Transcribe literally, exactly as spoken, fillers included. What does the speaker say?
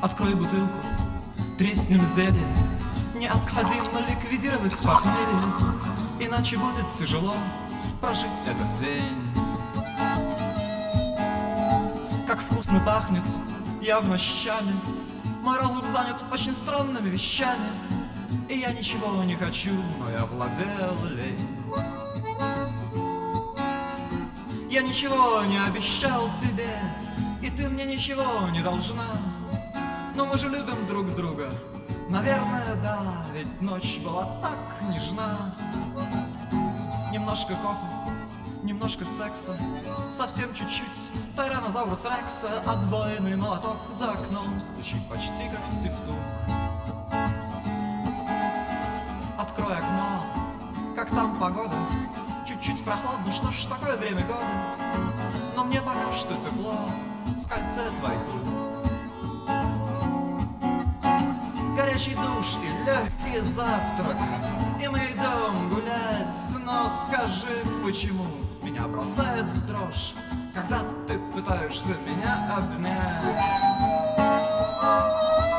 Открой бутылку, треснем зелье, необходимо ликвидировать похмелье, иначе будет тяжело прожить этот день. Как вкусно пахнет, явно щами, мой разум занят очень странными вещами, и я ничего не хочу, но я владел лень. Я ничего не обещал тебе, и ты мне ничего не должна, но мы же любим друг друга, наверное, да, ведь ночь была так нежна. Немножко кофе, немножко секса, совсем чуть-чуть тираннозаврус Рекса, отбойный молоток за окном стучит почти как стифтук. Открой окно, как там погода, чуть-чуть прохладно, что ж такое время года, но мне пока что тепло в кольце твоих рук. Горячий душ и легкий завтрак, и мы идем гулять, но скажи, почему меня бросает в дрожь, когда ты пытаешься меня обнять?